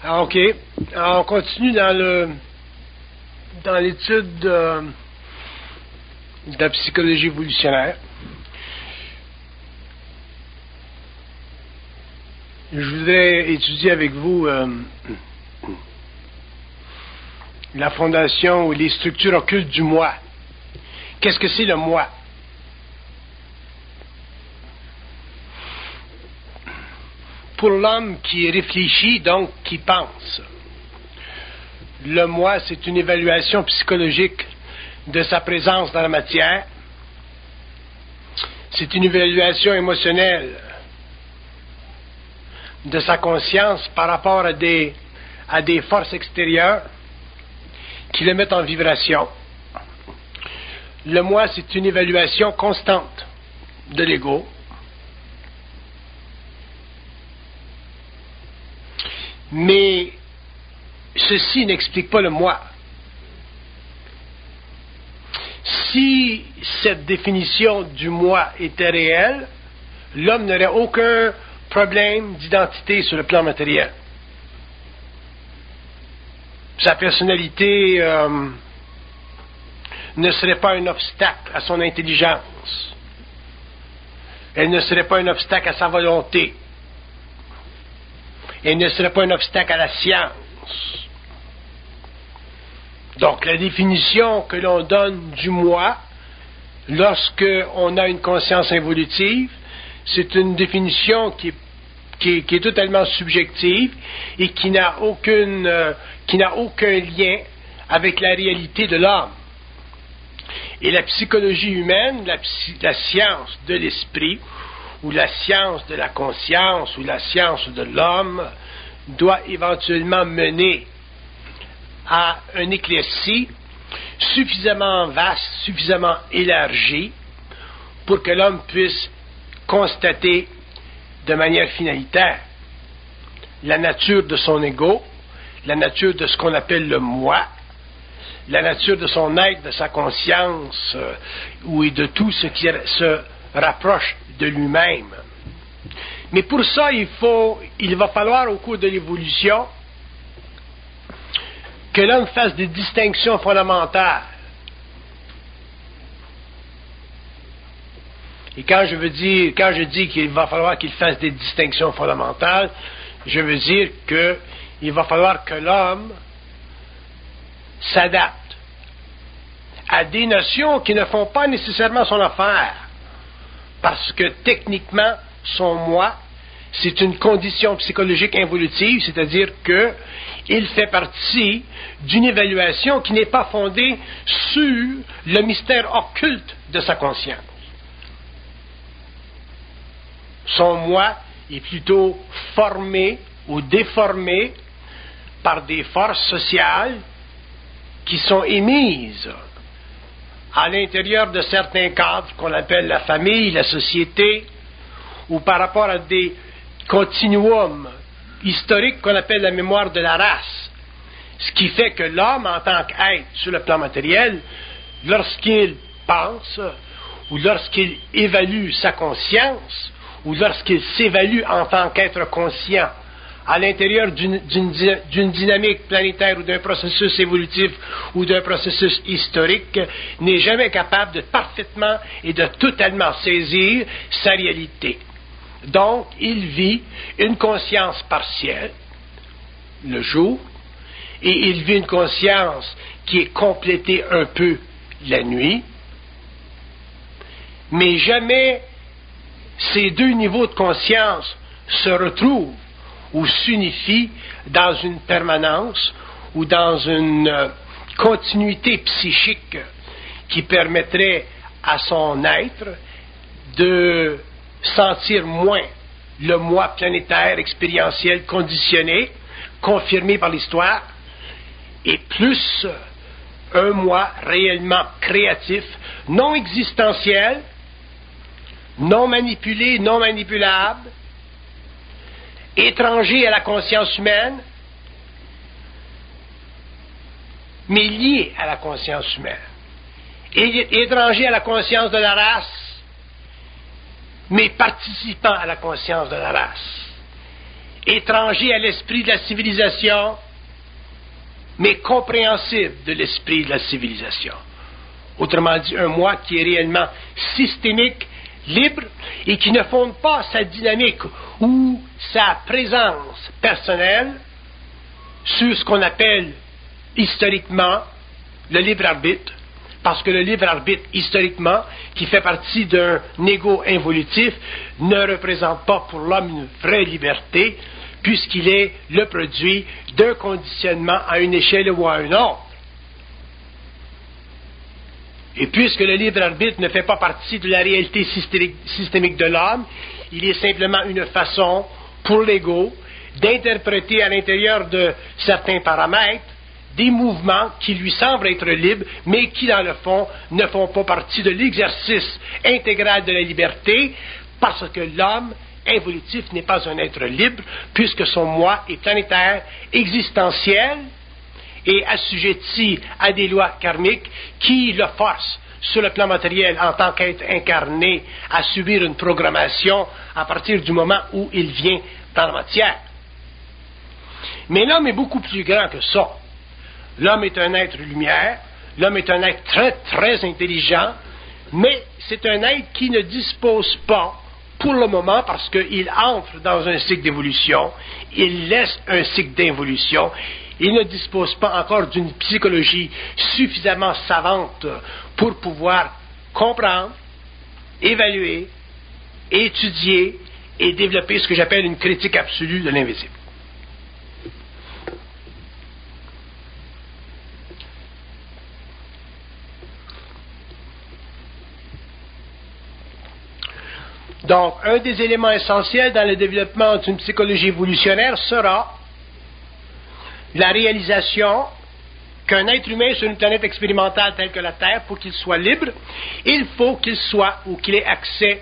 OK. Alors, on continue dans l'étude de la psychologie évolutionnaire. Je voudrais étudier avec vous la fondation ou les structures occultes du moi. Qu'est-ce que c'est le moi? Pour l'homme qui réfléchit, donc qui pense, le moi, c'est une évaluation psychologique de sa présence dans la matière. C'est une évaluation émotionnelle de sa conscience par rapport à des forces extérieures qui le mettent en vibration. Le moi, c'est une évaluation constante de l'ego. Mais ceci n'explique pas le moi. Si cette définition du moi était réelle, l'homme n'aurait aucun problème d'identité sur le plan matériel. Sa personnalité ne serait pas un obstacle à son intelligence. Elle ne serait pas un obstacle à sa volonté. Elle ne serait pas un obstacle à la science. Donc, la définition que l'on donne du moi, lorsque on a une conscience évolutive, c'est une définition qui est totalement subjective et qui n'a aucun lien avec la réalité de l'homme. Et la psychologie humaine, la science de l'esprit, ou la science de la conscience, ou la science de l'homme, doit éventuellement mener à un éclairci suffisamment vaste, suffisamment élargi, pour que l'homme puisse constater de manière finalitaire la nature de son ego, la nature de ce qu'on appelle le moi, la nature de son être, de sa conscience, et de tout ce qui se rapproche de lui-même. Mais pour ça, il va falloir au cours de l'évolution que l'homme fasse des distinctions fondamentales. Et quand je dis qu'il va falloir qu'il fasse des distinctions fondamentales, je veux dire qu'il va falloir que l'homme s'adapte à des notions qui ne font pas nécessairement son affaire. Parce que techniquement, son moi, c'est une condition psychologique involutive, c'est-à-dire qu'il fait partie d'une évaluation qui n'est pas fondée sur le mystère occulte de sa conscience. Son moi est plutôt formé ou déformé par des forces sociales qui sont émises à l'intérieur de certains cadres qu'on appelle la famille, la société, ou par rapport à des continuums historiques qu'on appelle la mémoire de la race. Ce qui fait que l'homme, en tant qu'être sur le plan matériel, lorsqu'il pense, ou lorsqu'il évalue sa conscience, ou lorsqu'il s'évalue en tant qu'être conscient, à l'intérieur d'une dynamique planétaire ou d'un processus évolutif ou d'un processus historique, n'est jamais capable de parfaitement et de totalement saisir sa réalité. Donc, il vit une conscience partielle, le jour, et il vit une conscience qui est complétée un peu la nuit, mais jamais ces deux niveaux de conscience se retrouvent ou s'unifient dans une permanence ou dans une continuité psychique qui permettrait à son être de sentir moins le moi planétaire, expérientiel, conditionné, confirmé par l'histoire, et plus un moi réellement créatif, non existentiel, non manipulé, non manipulable, étranger à la conscience humaine, mais lié à la conscience humaine. Et étranger à la conscience de la race, mais participant à la conscience de la race. étranger à l'esprit de la civilisation, mais compréhensible de l'esprit de la civilisation. Autrement dit, un moi qui est réellement systémique, libre, et qui ne fonde pas sa dynamique ou sa présence personnelle sur ce qu'on appelle historiquement le libre arbitre, parce que le libre arbitre, historiquement, qui fait partie d'un ego involutif, ne représente pas pour l'homme une vraie liberté, puisqu'il est le produit d'un conditionnement à une échelle ou à une autre. Et puisque le libre arbitre ne fait pas partie de la réalité systémique de l'homme, il est simplement une façon pour l'ego d'interpréter à l'intérieur de certains paramètres des mouvements qui lui semblent être libres, mais qui, dans le fond, ne font pas partie de l'exercice intégral de la liberté, parce que l'homme involutif n'est pas un être libre, puisque son moi est planétaire, existentiel, et assujetti à des lois karmiques qui le forcent, sur le plan matériel, en tant qu'être incarné, à subir une programmation à partir du moment où il vient dans la matière. Mais l'homme est beaucoup plus grand que ça. L'homme est un être lumière, l'homme est un être très, très intelligent, mais c'est un être qui ne dispose pas, pour le moment, parce qu'il entre dans un cycle d'évolution, il laisse un cycle d'involution, il ne dispose pas encore d'une psychologie suffisamment savante pour pouvoir comprendre, évaluer, étudier et développer ce que j'appelle une critique absolue de l'invisible. Donc, un des éléments essentiels dans le développement d'une psychologie évolutionnaire sera la réalisation qu'un être humain sur une planète expérimentale telle que la Terre, pour qu'il soit libre, il faut qu'il soit ou qu'il ait accès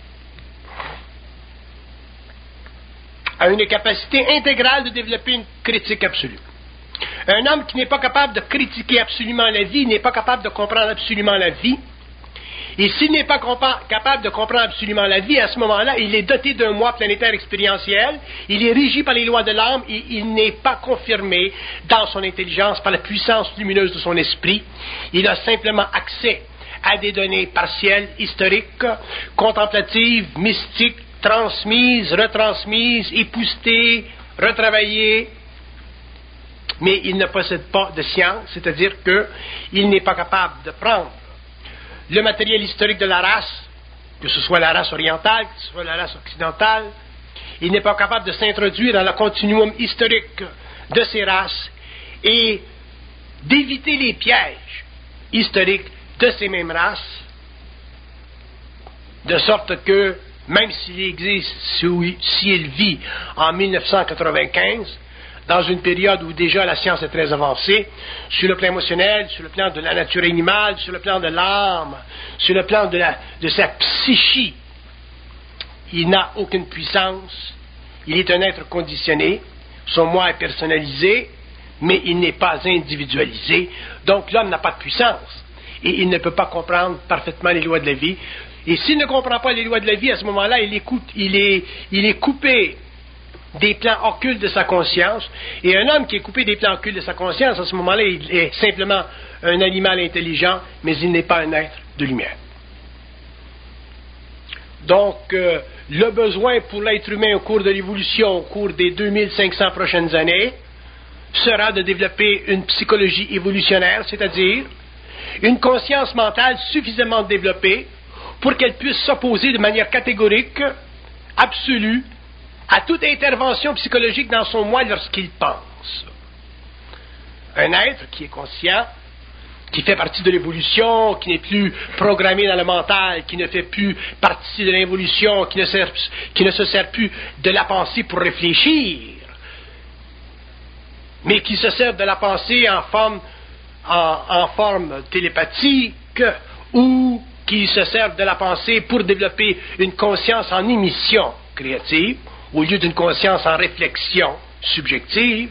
à une capacité intégrale de développer une critique absolue. Un homme qui n'est pas capable de critiquer absolument la vie, n'est pas capable de comprendre absolument la vie. Et s'il n'est pas capable de comprendre absolument la vie, à ce moment-là, il est doté d'un moi planétaire expérientiel, il est régi par les lois de l'âme et il n'est pas confirmé dans son intelligence par la puissance lumineuse de son esprit. Il a simplement accès à des données partielles, historiques, contemplatives, mystiques, transmises, retransmises, époustées, retravaillées, mais il ne possède pas de science, c'est-à-dire qu'il n'est pas capable de prendre le matériel historique de la race, que ce soit la race orientale, que ce soit la race occidentale, il n'est pas capable de s'introduire dans le continuum historique de ces races et d'éviter les pièges historiques de ces mêmes races, de sorte que, même s'il existe, s'il vit en 1995, dans une période où déjà la science est très avancée, sur le plan émotionnel, sur le plan de la nature animale, sur le plan de l'âme, sur le plan de sa psyché, il n'a aucune puissance, il est un être conditionné, son moi est personnalisé, mais il n'est pas individualisé, donc l'homme n'a pas de puissance, et il ne peut pas comprendre parfaitement les lois de la vie, et s'il ne comprend pas les lois de la vie, à ce moment-là, il est coupé des plans occultes de sa conscience, et un homme qui est coupé des plans occultes de sa conscience, à ce moment-là, il est simplement un animal intelligent, mais il n'est pas un être de lumière. Donc, le besoin pour l'être humain au cours de l'évolution, au cours des 2500 prochaines années, sera de développer une psychologie évolutionnaire, c'est-à-dire une conscience mentale suffisamment développée pour qu'elle puisse s'opposer de manière catégorique, absolue, à toute intervention psychologique dans son moi lorsqu'il pense. Un être qui est conscient, qui fait partie de l'évolution, qui n'est plus programmé dans le mental, qui ne fait plus partie de l'évolution, qui ne se sert plus de la pensée pour réfléchir, mais qui se sert de la pensée en forme télépathique, ou qui se sert de la pensée pour développer une conscience en émission créative, au lieu d'une conscience en réflexion subjective.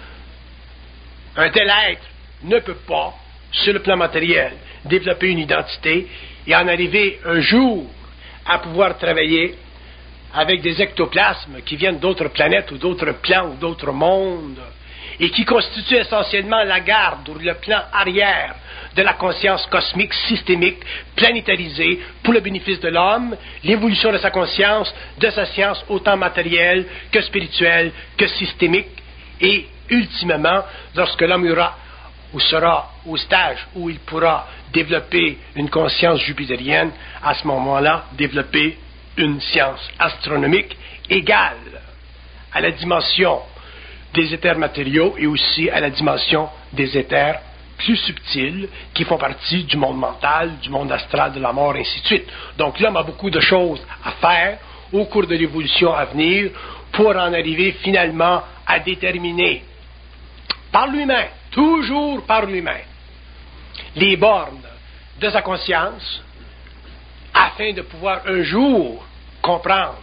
Un tel être ne peut pas, sur le plan matériel, développer une identité et en arriver un jour à pouvoir travailler avec des ectoplasmes qui viennent d'autres planètes ou d'autres plans ou d'autres mondes, et qui constituent essentiellement la garde ou le plan arrière de la conscience cosmique systémique planétarisée pour le bénéfice de l'homme, l'évolution de sa conscience, de sa science autant matérielle que spirituelle que systémique, et ultimement, lorsque l'homme ou sera au stage où il pourra développer une conscience jupitérienne, à ce moment-là, développer une science astronomique égale à la dimension des éthers matériaux et aussi à la dimension des éthers plus subtils qui font partie du monde mental, du monde astral, de la mort, et ainsi de suite. Donc l'homme a beaucoup de choses à faire au cours de l'évolution à venir pour en arriver finalement à déterminer par lui-même, toujours par lui-même, les bornes de sa conscience afin de pouvoir un jour comprendre,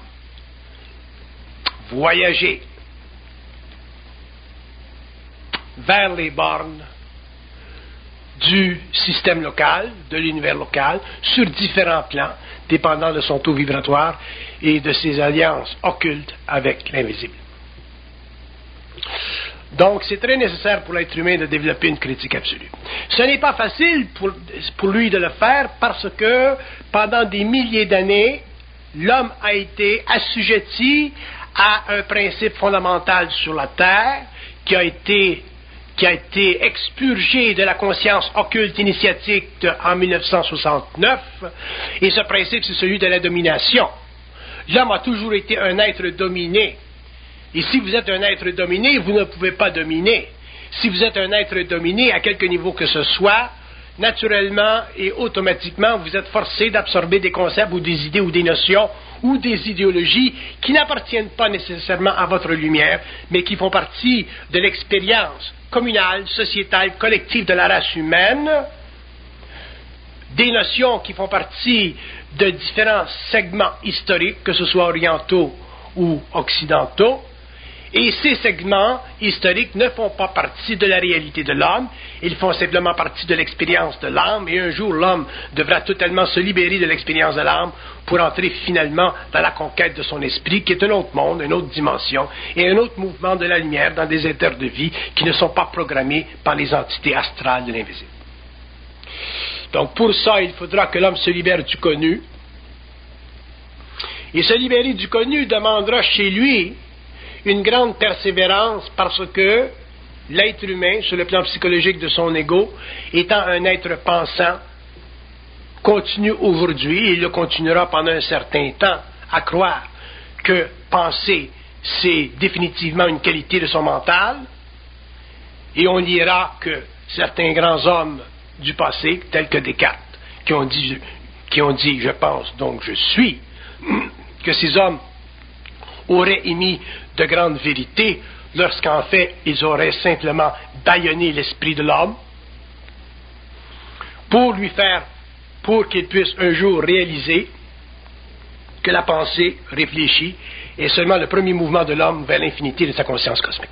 voyager vers les bornes du système local, de l'univers local, sur différents plans, dépendant de son taux vibratoire et de ses alliances occultes avec l'invisible. Donc, c'est très nécessaire pour l'être humain de développer une critique absolue. Ce n'est pas facile pour lui de le faire parce que, pendant des milliers d'années, l'homme a été assujetti à un principe fondamental sur la Terre qui a été expurgé de la conscience occulte initiatique en 1969, et ce principe, c'est celui de la domination. L'homme a toujours été un être dominé. Et si vous êtes un être dominé, vous ne pouvez pas dominer. Si vous êtes un être dominé, à quelque niveau que ce soit, naturellement et automatiquement, vous êtes forcé d'absorber des concepts ou des idées ou des notions ou des idéologies qui n'appartiennent pas nécessairement à votre lumière, mais qui font partie de l'expérience communale, sociétale, collective de la race humaine, des notions qui font partie de différents segments historiques, que ce soit orientaux ou occidentaux, et ces segments historiques ne font pas partie de la réalité de l'homme, ils font simplement partie de l'expérience de l'âme, et un jour l'homme devra totalement se libérer de l'expérience de l'âme pour entrer finalement dans la conquête de son esprit, qui est un autre monde, une autre dimension, et un autre mouvement de la lumière dans des éthers de vie qui ne sont pas programmés par les entités astrales de l'invisible. Donc pour ça, il faudra que l'homme se libère du connu, et se libérer du connu demandera chez lui une grande persévérance parce que l'être humain, sur le plan psychologique de son ego, étant un être pensant, continue aujourd'hui, et il le continuera pendant un certain temps, à croire que penser, c'est définitivement une qualité de son mental, et on lira que certains grands hommes du passé, tels que Descartes, qui ont dit je pense, donc je suis, que ces hommes auraient émis de grandes vérités lorsqu'en fait ils auraient simplement bâillonné l'esprit de l'homme pour qu'il puisse un jour réaliser que la pensée réfléchie est seulement le premier mouvement de l'homme vers l'infinité de sa conscience cosmique.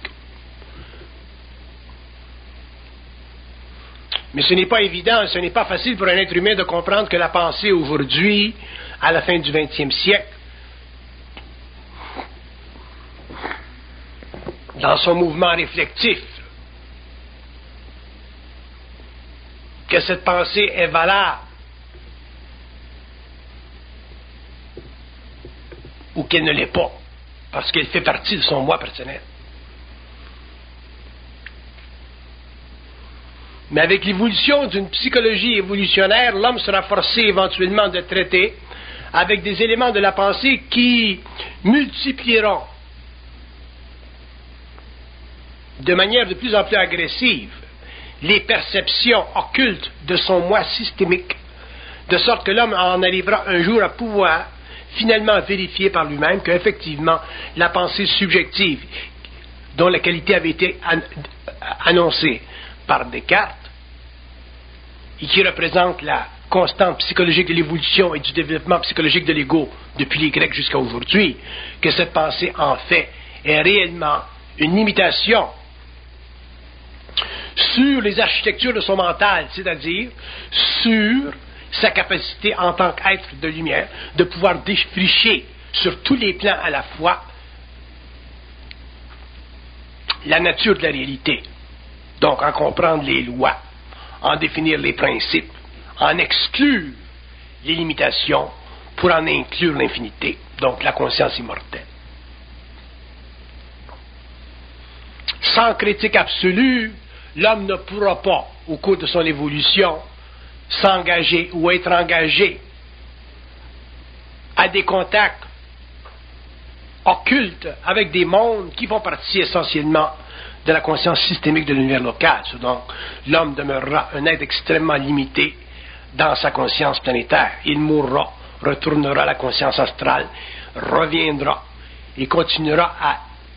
Mais ce n'est pas évident, ce n'est pas facile pour un être humain de comprendre que la pensée aujourd'hui, à la fin du XXe siècle, dans son mouvement réflectif, que cette pensée est valable ou qu'elle ne l'est pas, parce qu'elle fait partie de son moi personnel. Mais avec l'évolution d'une psychologie évolutionnaire, l'homme sera forcé éventuellement de traiter avec des éléments de la pensée qui multiplieront de manière de plus en plus agressive les perceptions occultes de son moi systémique, de sorte que l'homme en arrivera un jour à pouvoir finalement vérifier par lui-même qu'effectivement la pensée subjective, dont la qualité avait été annoncée par Descartes, et qui représente la constante psychologique de l'évolution et du développement psychologique de l'ego depuis les Grecs jusqu'à aujourd'hui, que cette pensée en fait est réellement une imitation sur les architectures de son mental, c'est-à-dire sur sa capacité en tant qu'être de lumière de pouvoir défricher sur tous les plans à la fois la nature de la réalité. Donc, en comprendre les lois, en définir les principes, en exclure les limitations pour en inclure l'infinité, donc la conscience immortelle. Sans critique absolue, l'homme ne pourra pas, au cours de son évolution, s'engager ou être engagé à des contacts occultes avec des mondes qui font partie essentiellement de la conscience systémique de l'univers local. Donc, l'homme demeurera un être extrêmement limité dans sa conscience planétaire. Il mourra, retournera à la conscience astrale, reviendra et continuera à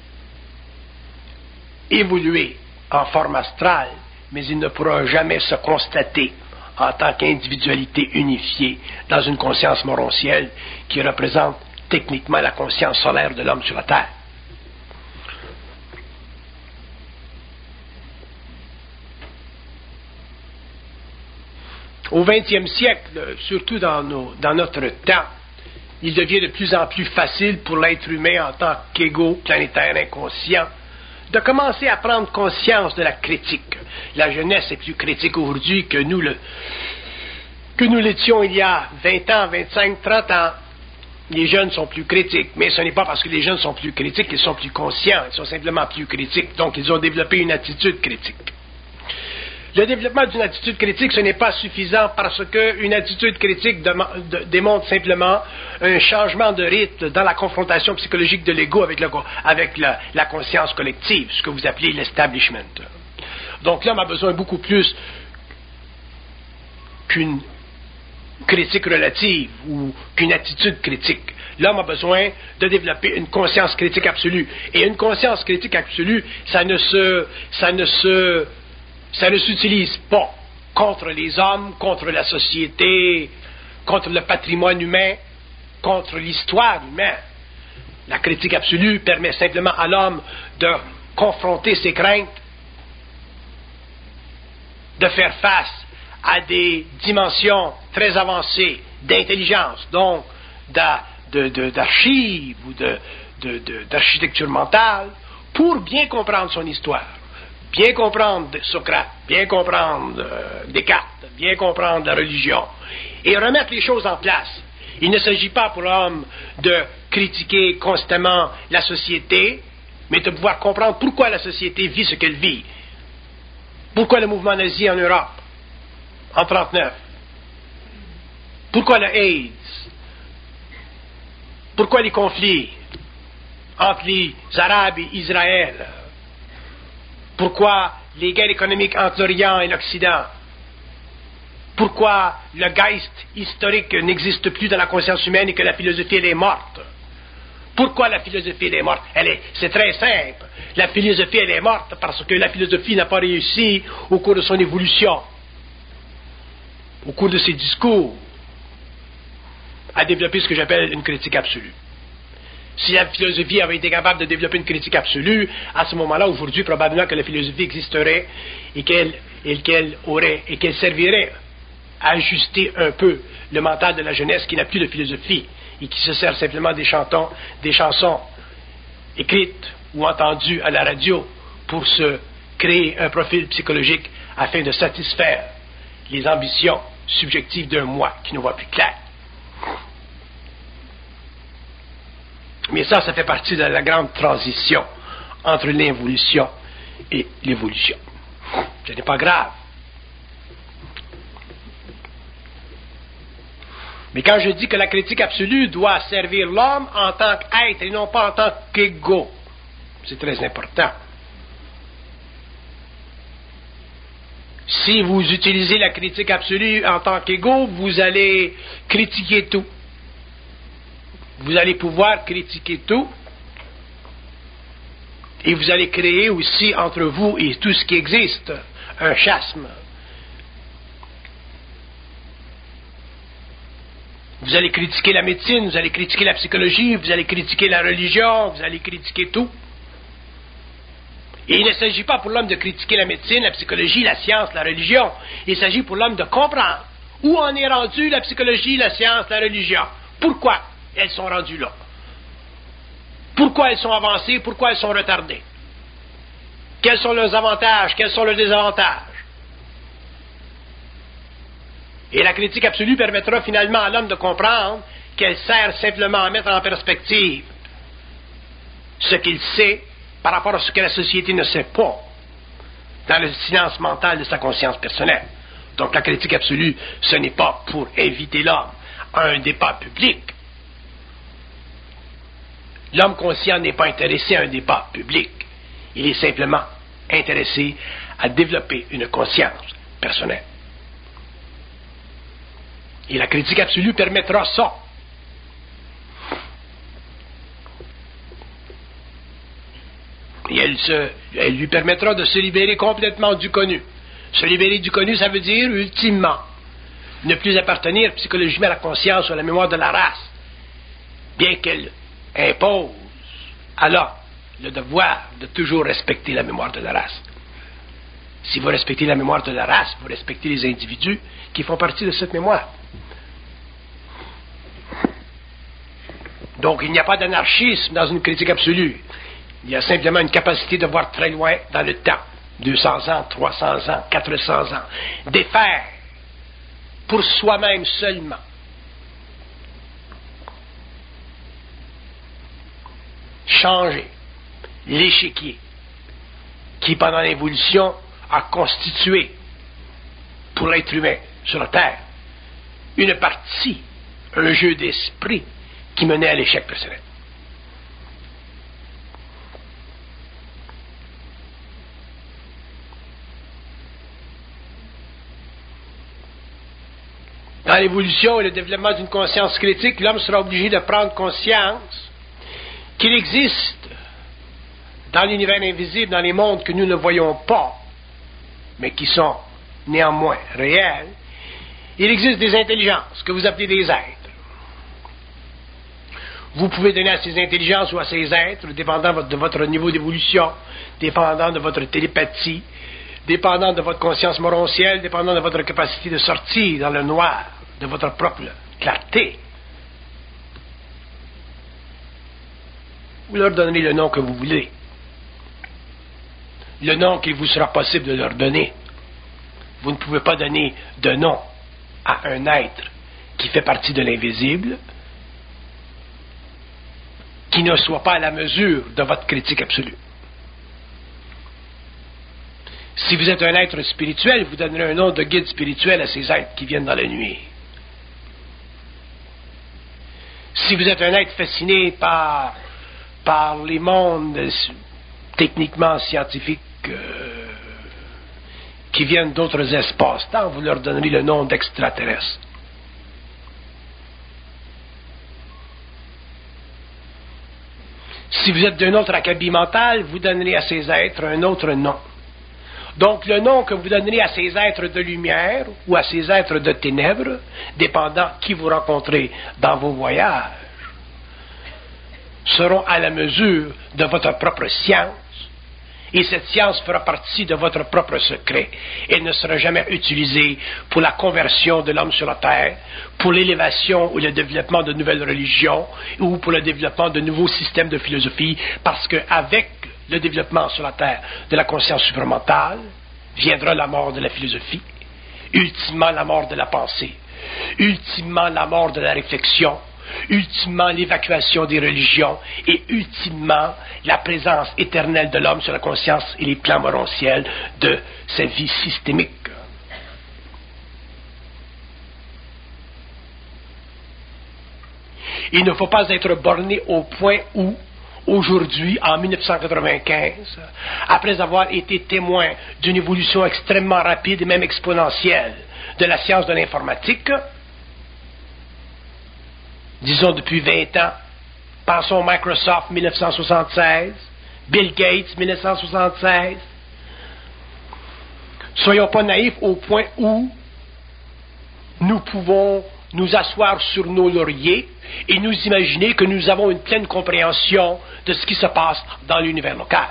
évoluer en forme astrale, mais il ne pourra jamais se constater en tant qu'individualité unifiée dans une conscience morontielle qui représente techniquement la conscience solaire de l'homme sur la Terre. Au XXe siècle, surtout dans notre temps, il devient de plus en plus facile pour l'être humain en tant qu'égo planétaire inconscient de commencer à prendre conscience de la critique. La jeunesse est plus critique aujourd'hui que nous l'étions il y a 20 ans, 25, 30 ans. Les jeunes sont plus critiques, mais ce n'est pas parce que les jeunes sont plus critiques qu'ils sont plus conscients, ils sont simplement plus critiques, donc ils ont développé une attitude critique. Le développement d'une attitude critique, ce n'est pas suffisant parce qu'une attitude critique démontre simplement un changement de rythme dans la confrontation psychologique de l'ego avec la conscience collective, ce que vous appelez l'establishment. Donc l'homme a besoin beaucoup plus qu'une critique relative ou qu'une attitude critique. L'homme a besoin de développer une conscience critique absolue. Et une conscience critique absolue, ça ne s'utilise pas contre les hommes, contre la société, contre le patrimoine humain, contre l'histoire humaine. La critique absolue permet simplement à l'homme de confronter ses craintes, de faire face à des dimensions très avancées d'intelligence, donc d'archives ou d'architecture mentale, pour bien comprendre son histoire. Bien comprendre Socrate, bien comprendre Descartes, bien comprendre la religion, et remettre les choses en place. Il ne s'agit pas pour l'homme de critiquer constamment la société, mais de pouvoir comprendre pourquoi la société vit ce qu'elle vit. Pourquoi le mouvement nazi en Europe, en 1939? Pourquoi le AIDS? Pourquoi les conflits entre les Arabes et Israël? Pourquoi les guerres économiques entre l'Orient et l'Occident? Pourquoi le Geist historique n'existe plus dans la conscience humaine et que la philosophie, elle est morte? Pourquoi la philosophie, elle est morte? C'est très simple. La philosophie, elle est morte parce que la philosophie n'a pas réussi au cours de son évolution, au cours de ses discours, à développer ce que j'appelle une critique absolue. Si la philosophie avait été capable de développer une critique absolue, à ce moment-là, aujourd'hui, probablement que la philosophie existerait et qu'elle servirait à ajuster un peu le mental de la jeunesse qui n'a plus de philosophie et qui se sert simplement des chansons écrites ou entendues à la radio pour se créer un profil psychologique afin de satisfaire les ambitions subjectives d'un moi qui ne voit plus clair. Mais ça fait partie de la grande transition entre l'involution et l'évolution. Ce n'est pas grave. Mais quand je dis que la critique absolue doit servir l'homme en tant qu'être et non pas en tant qu'égo, c'est très important. Si vous utilisez la critique absolue en tant qu'égo, vous allez critiquer tout. Vous allez pouvoir critiquer tout et vous allez créer aussi entre vous et tout ce qui existe un chasme. Vous allez critiquer la médecine, vous allez critiquer la psychologie, vous allez critiquer la religion, vous allez critiquer tout. Et il ne s'agit pas pour l'homme de critiquer la médecine, la psychologie, la science, la religion. Il s'agit pour l'homme de comprendre où en est rendu la psychologie, la science, la religion. Pourquoi elles sont rendues là? Pourquoi elles sont avancées, pourquoi elles sont retardées? Quels sont leurs avantages, quels sont leurs désavantages? Et la critique absolue permettra finalement à l'homme de comprendre qu'elle sert simplement à mettre en perspective ce qu'il sait par rapport à ce que la société ne sait pas dans le silence mental de sa conscience personnelle. Donc la critique absolue, ce n'est pas pour inviter l'homme à un débat public. L'homme conscient n'est pas intéressé à un débat public. Il est simplement intéressé à développer une conscience personnelle. Et la critique absolue permettra ça. Et elle lui permettra de se libérer complètement du connu. Se libérer du connu, ça veut dire, ultimement, ne plus appartenir psychologiquement à la conscience ou à la mémoire de la race, bien qu'elle impose à l'homme le devoir de toujours respecter la mémoire de la race. Si vous respectez la mémoire de la race, vous respectez les individus qui font partie de cette mémoire. Donc, il n'y a pas d'anarchisme dans une critique absolue. Il y a simplement une capacité de voir très loin dans le temps. 200 ans, 300 ans, 400 ans. Défaire pour soi-même seulement. Changer l'échiquier qui, pendant l'évolution, a constitué pour l'être humain sur la Terre une partie, un jeu d'esprit qui menait à l'échec personnel. Dans l'évolution et le développement d'une conscience critique, l'homme sera obligé de prendre conscience qu'il existe dans l'univers invisible, dans les mondes que nous ne voyons pas, mais qui sont néanmoins réels, il existe des intelligences que vous appelez des êtres. Vous pouvez donner à ces intelligences ou à ces êtres, dépendant de votre niveau d'évolution, dépendant de votre télépathie, dépendant de votre conscience morontielle, dépendant de votre capacité de sortir dans le noir, de votre propre clarté. Vous leur donnerez le nom que vous voulez. Le nom qu'il vous sera possible de leur donner. Vous ne pouvez pas donner de nom à un être qui fait partie de l'invisible, qui ne soit pas à la mesure de votre critique absolue. Si vous êtes un être spirituel, vous donnerez un nom de guide spirituel à ces êtres qui viennent dans la nuit. Si vous êtes un être fasciné par les mondes techniquement scientifiques qui viennent d'autres espaces-temps, vous leur donnerez le nom d'extraterrestres. Si vous êtes d'un autre acabit mental, vous donnerez à ces êtres un autre nom. Donc, le nom que vous donnerez à ces êtres de lumière ou à ces êtres de ténèbres, dépendant qui vous rencontrez dans vos voyages, seront à la mesure de votre propre science, et cette science fera partie de votre propre secret. Elle ne sera jamais utilisée pour la conversion de l'homme sur la terre, pour l'élévation ou le développement de nouvelles religions, ou pour le développement de nouveaux systèmes de philosophie, parce qu'avec le développement sur la terre de la conscience supramentale, viendra la mort de la philosophie, ultimement la mort de la pensée, ultimement la mort de la réflexion, ultimement l'évacuation des religions et ultimement la présence éternelle de l'homme sur la conscience et les plans morontiels de sa vie systémique. Il ne faut pas être borné au point où, aujourd'hui, en 1995, après avoir été témoin d'une évolution extrêmement rapide et même exponentielle de la science de l'informatique, disons depuis 20 ans, pensons Microsoft 1976, Bill Gates 1976, soyons pas naïfs au point où nous pouvons nous asseoir sur nos lauriers et nous imaginer que nous avons une pleine compréhension de ce qui se passe dans l'univers local.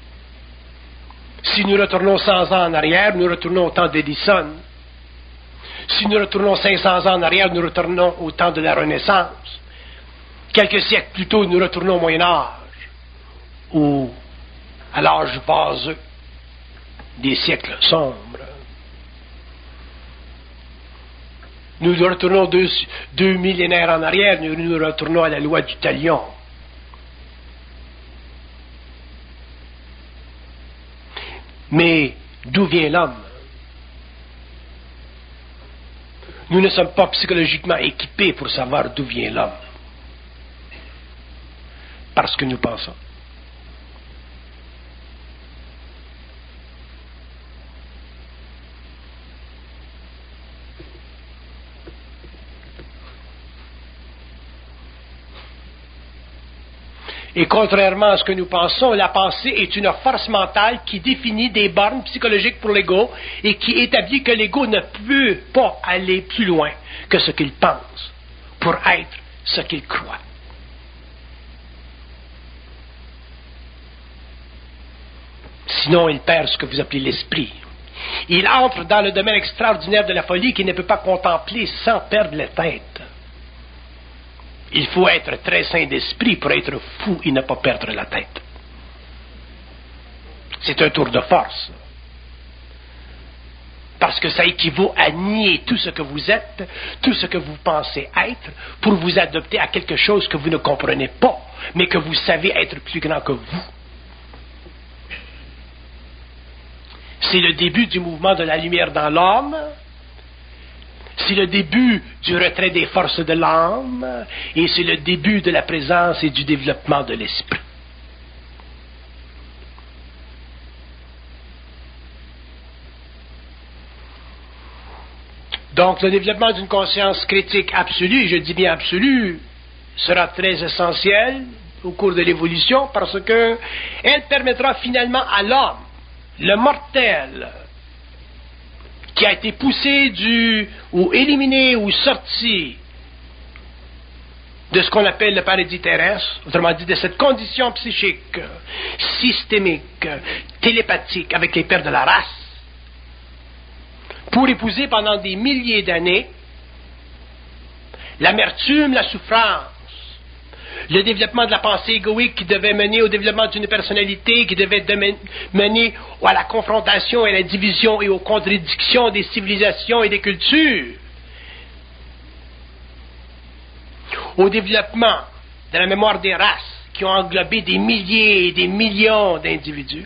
Si nous retournons 100 ans en arrière, nous retournons au temps d'Edison. Si nous retournons 500 ans en arrière, nous retournons au temps de la Renaissance. Quelques siècles plus tôt, nous retournons au Moyen Âge, ou à l'âge vaseux des siècles sombres. Nous retournons deux millénaires en arrière, nous retournons à la loi du talion. Mais d'où vient l'homme? Nous ne sommes pas psychologiquement équipés pour savoir d'où vient l'homme. Parce que nous pensons. Et contrairement à ce que nous pensons, la pensée est une force mentale qui définit des bornes psychologiques pour l'ego et qui établit que l'ego ne peut pas aller plus loin que ce qu'il pense pour être ce qu'il croit. Sinon, il perd ce que vous appelez l'esprit. Il entre dans le domaine extraordinaire de la folie qu'il ne peut pas contempler sans perdre la tête. Il faut être très sain d'esprit pour être fou et ne pas perdre la tête. C'est un tour de force. Parce que ça équivaut à nier tout ce que vous êtes, tout ce que vous pensez être, pour vous adopter à quelque chose que vous ne comprenez pas, mais que vous savez être plus grand que vous. C'est le début du mouvement de la lumière dans l'homme. C'est le début du retrait des forces de l'âme et c'est le début de la présence et du développement de l'esprit. Donc, le développement d'une conscience critique absolue, et je dis bien absolue, sera très essentiel au cours de l'évolution parce que elle permettra finalement à l'homme, le mortel, qui a été poussé ou éliminé ou sorti de ce qu'on appelle le paradis terrestre, autrement dit de cette condition psychique, systémique, télépathique avec les pères de la race, pour épouser pendant des milliers d'années l'amertume, la souffrance, le développement de la pensée égoïque qui devait mener au développement d'une personnalité, qui devait mener à la confrontation et à la division et aux contradictions des civilisations et des cultures, au développement de la mémoire des races qui ont englobé des milliers et des millions d'individus.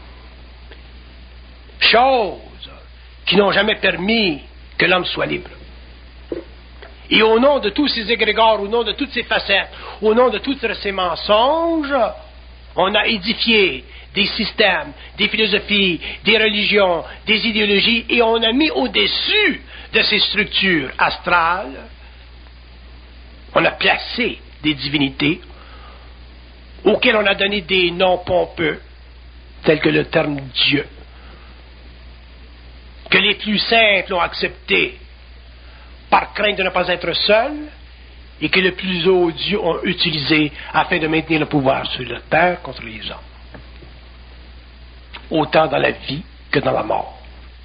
Choses qui n'ont jamais permis que l'homme soit libre. Et au nom de tous ces égrégores, au nom de toutes ces facettes, au nom de tous ces mensonges, on a édifié des systèmes, des philosophies, des religions, des idéologies, et on a mis au-dessus de ces structures astrales, on a placé des divinités auxquelles on a donné des noms pompeux, tels que le terme Dieu, que les plus simples ont accepté par crainte de ne pas être seuls, et que les plus odieux ont utilisé afin de maintenir le pouvoir sur la terre contre les hommes. Autant dans la vie que dans la mort.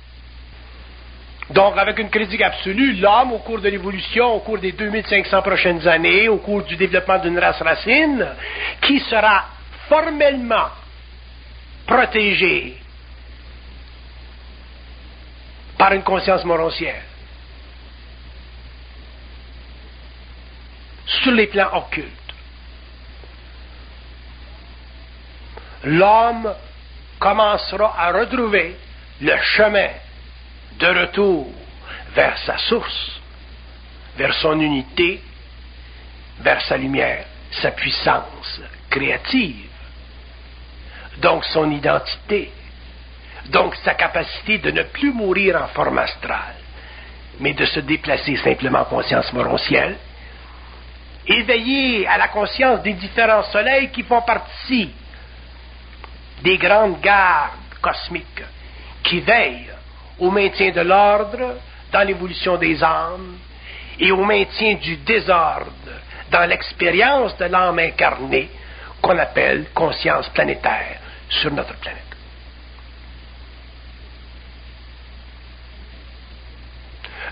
Donc, avec une critique absolue, l'homme, au cours de l'évolution, au cours des 2500 prochaines années, au cours du développement d'une race racine, qui sera formellement protégé par une conscience moroncière, sur les plans occultes. L'homme commencera à retrouver le chemin de retour vers sa source, vers son unité, vers sa lumière, sa puissance créative, donc son identité, donc sa capacité de ne plus mourir en forme astrale, mais de se déplacer simplement en conscience moroncielle, éveillé à la conscience des différents soleils qui font partie des grandes gardes cosmiques qui veillent au maintien de l'ordre dans l'évolution des âmes et au maintien du désordre dans l'expérience de l'âme incarnée qu'on appelle conscience planétaire sur notre planète.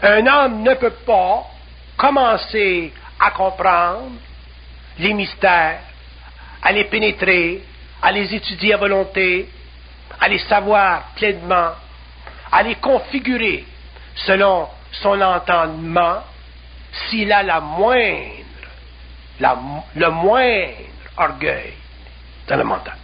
Un homme ne peut pas commencer à comprendre les mystères, à les pénétrer, à les étudier à volonté, à les savoir pleinement, à les configurer selon son entendement, s'il a le moindre orgueil dans le mental.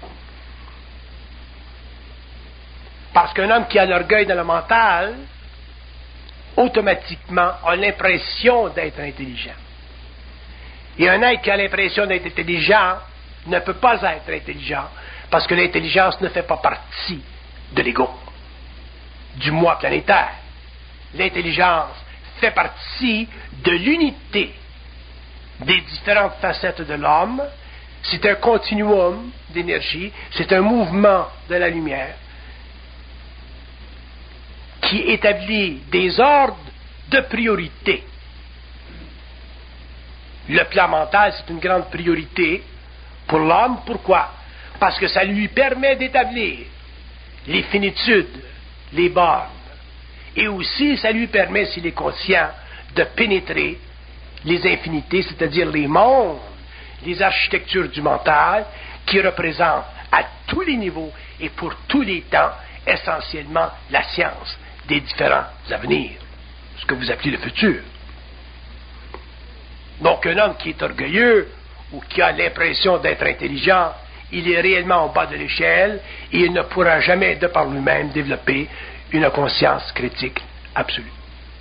Parce qu'un homme qui a l'orgueil dans le mental, automatiquement a l'impression d'être intelligent. Et un être qui a l'impression d'être intelligent ne peut pas être intelligent, parce que l'intelligence ne fait pas partie de l'ego, du moi planétaire. L'intelligence fait partie de l'unité des différentes facettes de l'homme. C'est un continuum d'énergie, c'est un mouvement de la lumière qui établit des ordres de priorité. Le plan mental, c'est une grande priorité pour l'homme. Pourquoi? Parce que ça lui permet d'établir les finitudes, les bornes. Et aussi, ça lui permet, s'il est conscient, de pénétrer les infinités, c'est-à-dire les mondes, les architectures du mental, qui représentent à tous les niveaux et pour tous les temps, essentiellement, la science des différents avenirs, ce que vous appelez le futur. Donc, un homme qui est orgueilleux ou qui a l'impression d'être intelligent, il est réellement au bas de l'échelle et il ne pourra jamais, de par lui-même, développer une conscience critique absolue.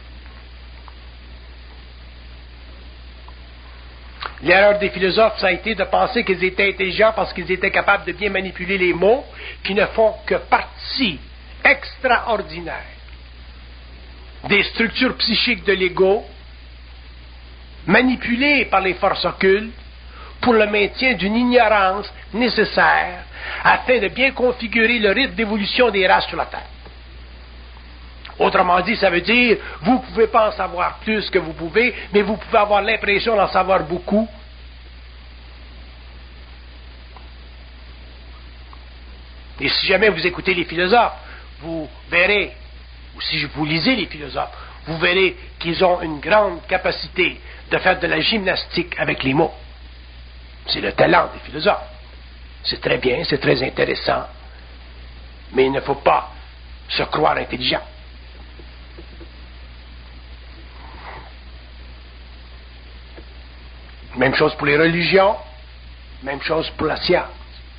L'erreur des philosophes, ça a été de penser qu'ils étaient intelligents parce qu'ils étaient capables de bien manipuler les mots qui ne font que partie extraordinaire des structures psychiques de l'ego, manipulées par les forces occultes pour le maintien d'une ignorance nécessaire afin de bien configurer le rythme d'évolution des races sur la Terre. Autrement dit, ça veut dire, vous ne pouvez pas en savoir plus que vous pouvez, mais vous pouvez avoir l'impression d'en savoir beaucoup. Et si jamais vous écoutez les philosophes, vous verrez, ou si vous lisez les philosophes, vous verrez qu'ils ont une grande capacité de faire de la gymnastique avec les mots. C'est le talent des philosophes. C'est très bien, c'est très intéressant, mais il ne faut pas se croire intelligent. Même chose pour les religions, même chose pour la science.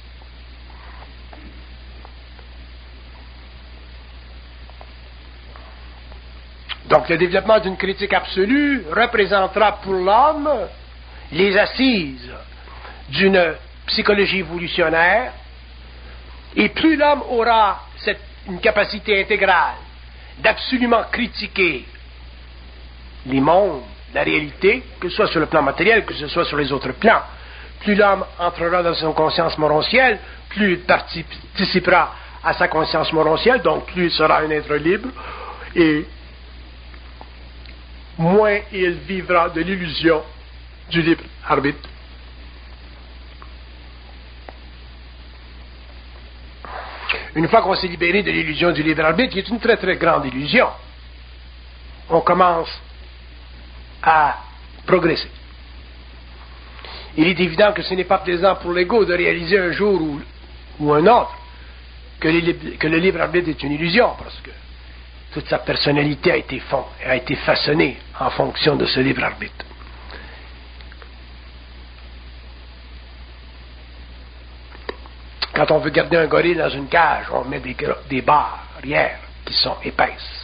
Donc le développement d'une critique absolue représentera pour l'homme les assises d'une psychologie évolutionnaire, et plus l'homme aura une capacité intégrale d'absolument critiquer les mondes, la réalité, que ce soit sur le plan matériel, que ce soit sur les autres plans, plus l'homme entrera dans son conscience morontielle, plus il participera à sa conscience morontielle, donc plus il sera un être libre, et moins il vivra de l'illusion du libre arbitre. Une fois qu'on s'est libéré de l'illusion du libre arbitre, qui est une très très grande illusion, on commence à progresser. Il est évident que ce n'est pas plaisant pour l'ego de réaliser un jour ou un autre que le libre arbitre est une illusion, parce que toute sa personnalité a été façonnée en fonction de ce libre arbitre. Quand on veut garder un gorille dans une cage, on met des barrières qui sont épaisses.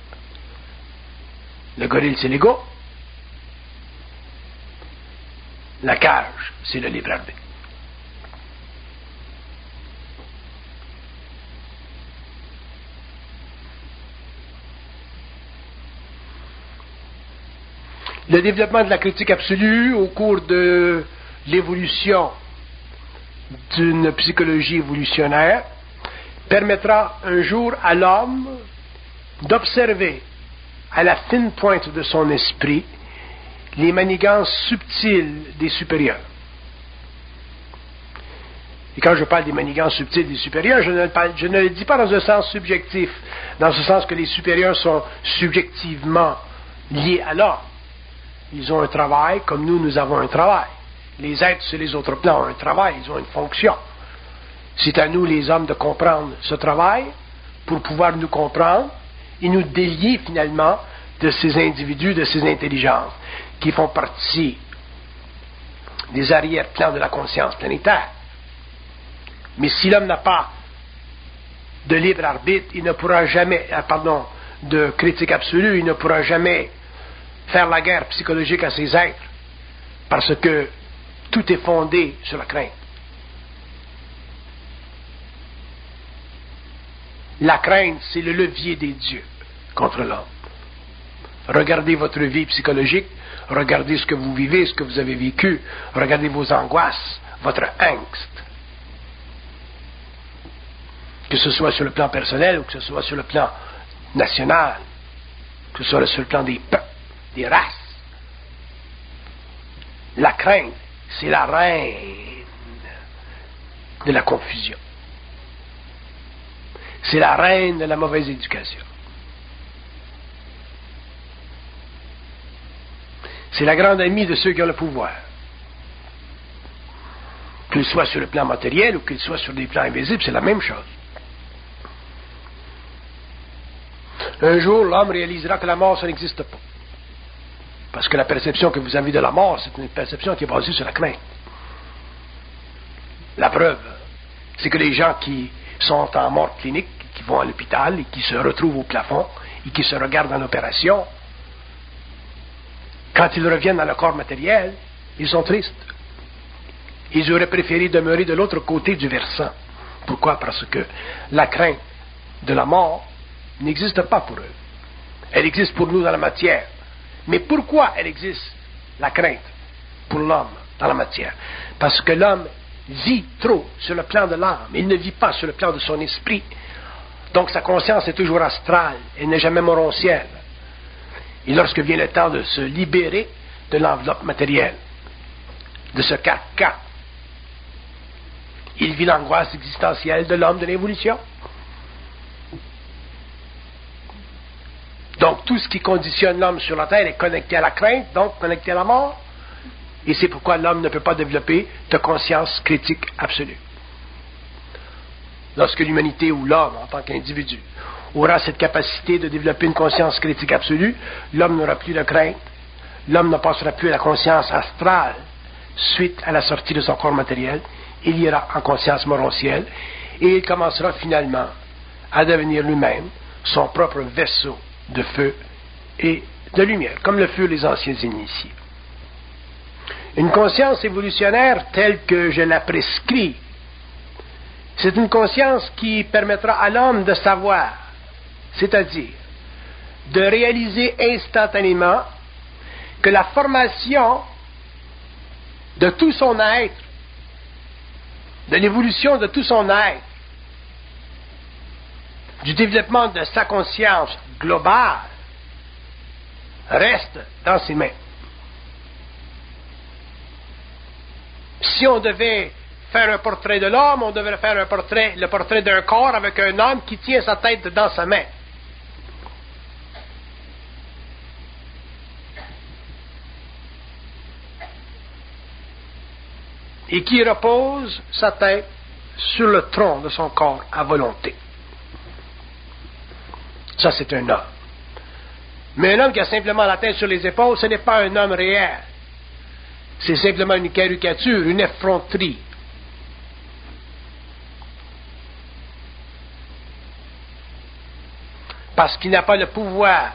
Le gorille, c'est l'ego. La cage, c'est le libre arbitre. Le développement de la critique absolue au cours de l'évolution d'une psychologie évolutionnaire permettra un jour à l'homme d'observer à la fine pointe de son esprit les manigances subtiles des supérieurs. Et quand je parle des manigances subtiles des supérieurs, je ne le dis pas dans un sens subjectif, dans ce sens que les supérieurs sont subjectivement liés à l'homme. Ils ont un travail comme nous avons un travail. Les êtres sur les autres plans ont un travail, ils ont une fonction. C'est à nous, les hommes, de comprendre ce travail pour pouvoir nous comprendre et nous délier finalement de ces individus, de ces intelligences qui font partie des arrière-plans de la conscience planétaire. Mais si l'homme n'a pas de libre arbitre, il ne pourra jamais, de critique absolue, il ne pourra jamais faire la guerre psychologique à ses êtres, parce que tout est fondé sur la crainte. La crainte, c'est le levier des dieux contre l'homme. Regardez votre vie psychologique, regardez ce que vous vivez, ce que vous avez vécu, regardez vos angoisses, votre angst. Que ce soit sur le plan personnel ou que ce soit sur le plan national, que ce soit sur le plan des peuples, des races. La crainte, c'est la reine de la confusion. C'est la reine de la mauvaise éducation. C'est la grande amie de ceux qui ont le pouvoir. Qu'il soit sur le plan matériel ou qu'il soit sur des plans invisibles, c'est la même chose. Un jour, l'homme réalisera que la mort, ça n'existe pas. Parce que la perception que vous avez de la mort, c'est une perception qui est basée sur la crainte. La preuve, c'est que les gens qui sont en mort clinique, qui vont à l'hôpital et qui se retrouvent au plafond et qui se regardent en opération, quand ils reviennent dans le corps matériel, ils sont tristes. Ils auraient préféré demeurer de l'autre côté du versant. Pourquoi? Parce que la crainte de la mort n'existe pas pour eux. Elle existe pour nous dans la matière. Mais pourquoi elle existe, la crainte, pour l'homme dans la matière? Parce que l'homme vit trop sur le plan de l'âme. Il ne vit pas sur le plan de son esprit. Donc sa conscience est toujours astrale. Elle n'est jamais moroncielle. Et lorsque vient le temps de se libérer de l'enveloppe matérielle, de ce carcan, il vit l'angoisse existentielle de l'homme de l'évolution. Donc tout ce qui conditionne l'homme sur la terre est connecté à la crainte, donc connecté à la mort. Et c'est pourquoi l'homme ne peut pas développer de conscience critique absolue. Lorsque l'humanité ou l'homme, en tant qu'individu, aura cette capacité de développer une conscience critique absolue, l'homme n'aura plus de crainte, l'homme ne passera plus à la conscience astrale suite à la sortie de son corps matériel, il ira en conscience moroncielle et il commencera finalement à devenir lui-même son propre vaisseau de feu et de lumière, comme le furent les anciens initiés. Une conscience évolutionnaire telle que je la prescris, c'est une conscience qui permettra à l'homme de savoir, c'est-à-dire de réaliser instantanément que la formation de tout son être, de l'évolution de tout son être, du développement de sa conscience globale, reste dans ses mains. Si on devait faire un portrait de l'homme, on devrait faire le portrait d'un corps avec un homme qui tient sa tête dans sa main. Et qui repose sa tête sur le tronc de son corps à volonté. Ça, c'est un homme. Mais un homme qui a simplement la tête sur les épaules, ce n'est pas un homme réel. C'est simplement une caricature, une effronterie. Parce qu'il n'a pas le pouvoir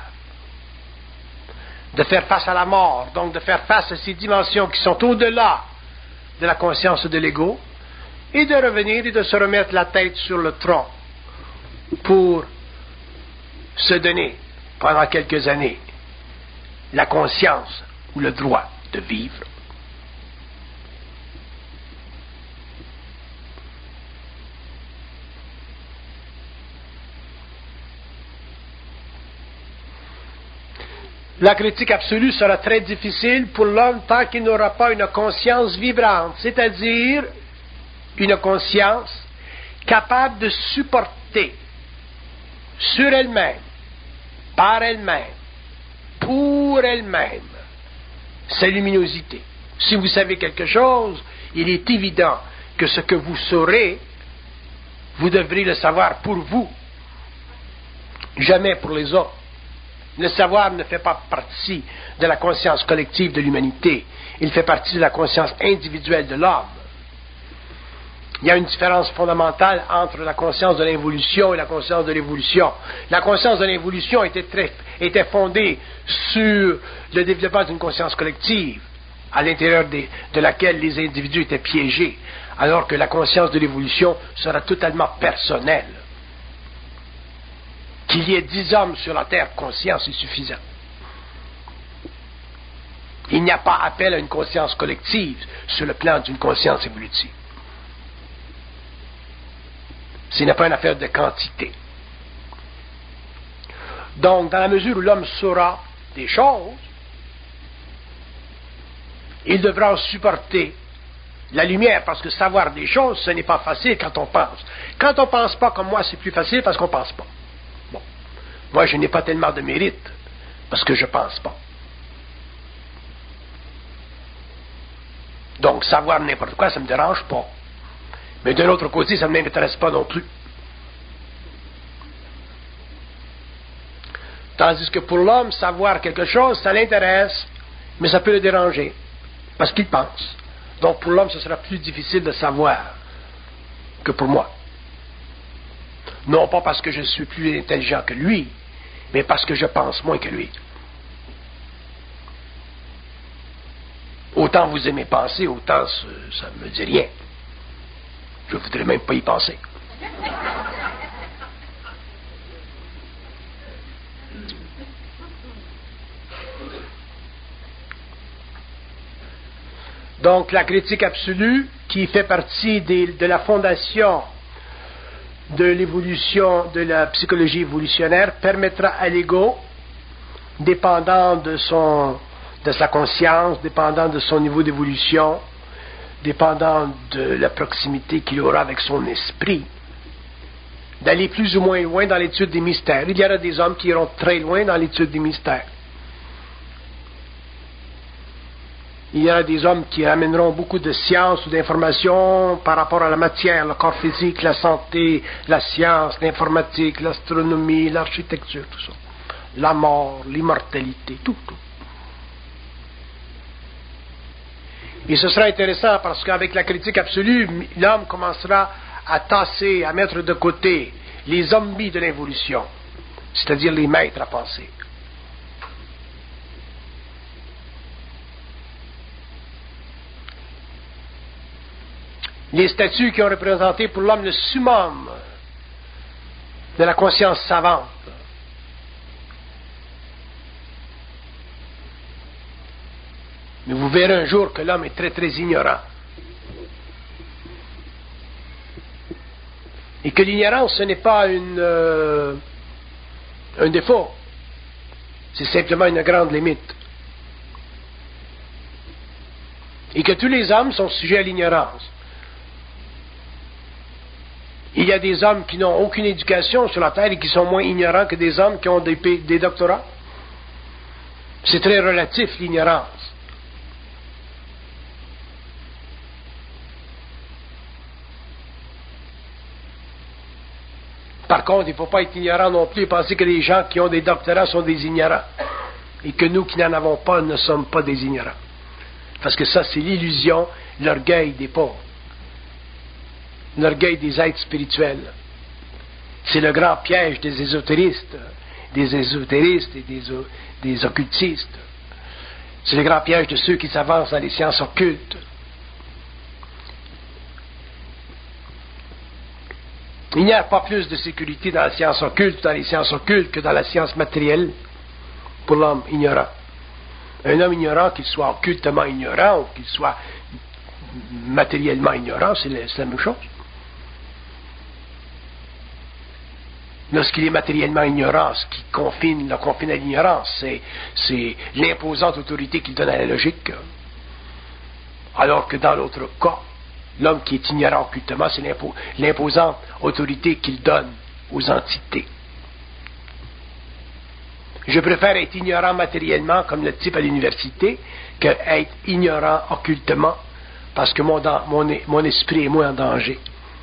de faire face à la mort, donc de faire face à ces dimensions qui sont au-delà de la conscience de l'ego, et de revenir et de se remettre la tête sur le tronc pour se donner, pendant quelques années, la conscience ou le droit de vivre. La critique absolue sera très difficile pour l'homme tant qu'il n'aura pas une conscience vibrante, c'est-à-dire une conscience capable de supporter sur elle-même, par elle-même, pour pour elle-même sa luminosité. Si vous savez quelque chose, il est évident que ce que vous saurez, vous devrez le savoir pour vous, jamais pour les autres. Le savoir ne fait pas partie de la conscience collective de l'humanité. Il fait partie de la conscience individuelle de l'homme. Il y a une différence fondamentale entre la conscience de l'involution et la conscience de l'évolution. La conscience de l'involution était fondée sur le développement d'une conscience collective, à l'intérieur de laquelle les individus étaient piégés, alors que la conscience de l'évolution sera totalement personnelle. Qu'il y ait 10 hommes sur la Terre conscients, c'est suffisant. Il n'y a pas appel à une conscience collective sur le plan d'une conscience évolutive. Ce n'est pas une affaire de quantité. Donc, dans la mesure où l'homme saura des choses, il devra en supporter la lumière, parce que savoir des choses, ce n'est pas facile quand on pense. Quand on ne pense pas comme moi, c'est plus facile parce qu'on ne pense pas. Bon. Moi, je n'ai pas tellement de mérite, parce que je ne pense pas. Donc, savoir n'importe quoi, ça ne me dérange pas. Mais de l'autre côté, ça ne m'intéresse pas non plus. Tandis que pour l'homme, savoir quelque chose, ça l'intéresse, mais ça peut le déranger, parce qu'il pense. Donc pour l'homme, ce sera plus difficile de savoir que pour moi. Non pas parce que je suis plus intelligent que lui, mais parce que je pense moins que lui. Autant vous aimez penser, autant ça ne me dit rien. Je ne voudrais même pas y penser. Donc la critique absolue, qui fait partie de la fondation de l'évolution, de la psychologie évolutionnaire, permettra à l'ego, dépendant de sa conscience, dépendant de son niveau d'évolution, dépendant de la proximité qu'il aura avec son esprit, d'aller plus ou moins loin dans l'étude des mystères. Il y aura des hommes qui iront très loin dans l'étude des mystères. Il y aura des hommes qui amèneront beaucoup de sciences ou d'informations par rapport à la matière, le corps physique, la santé, la science, l'informatique, l'astronomie, l'architecture, tout ça. La mort, l'immortalité, tout. Et ce sera intéressant parce qu'avec la critique absolue, l'homme commencera à tasser, à mettre de côté les zombies de l'évolution, c'est-à-dire les maîtres à penser. Les statues qui ont représenté pour l'homme le summum de la conscience savante. Mais vous verrez un jour que l'homme est très très ignorant. Et que l'ignorance, ce n'est pas un défaut. C'est simplement une grande limite. Et que tous les hommes sont sujets à l'ignorance. Il y a des hommes qui n'ont aucune éducation sur la Terre et qui sont moins ignorants que des hommes qui ont des doctorats. C'est très relatif, l'ignorance. Par contre, il ne faut pas être ignorant non plus et penser que les gens qui ont des doctorats sont des ignorants. Et que nous qui n'en avons pas ne sommes pas des ignorants. Parce que ça, c'est l'illusion, l'orgueil des pauvres. L'orgueil des êtres spirituels. C'est le grand piège des ésotéristes et des occultistes. C'est le grand piège de ceux qui s'avancent dans les sciences occultes. Il n'y a pas plus de sécurité dans la science occulte, dans les sciences occultes, que dans la science matérielle pour l'homme ignorant. Un homme ignorant, qu'il soit occultement ignorant ou qu'il soit matériellement ignorant, c'est la même chose. Lorsqu'il est matériellement ignorant, ce qui le confine à l'ignorance, c'est l'imposante autorité qu'il donne à la logique. Alors que dans l'autre cas, l'homme qui est ignorant occultement, c'est l'imposante autorité qu'il donne aux entités. Je préfère être ignorant matériellement, comme le type à l'université, que être ignorant occultement, parce que mon esprit est moins en danger.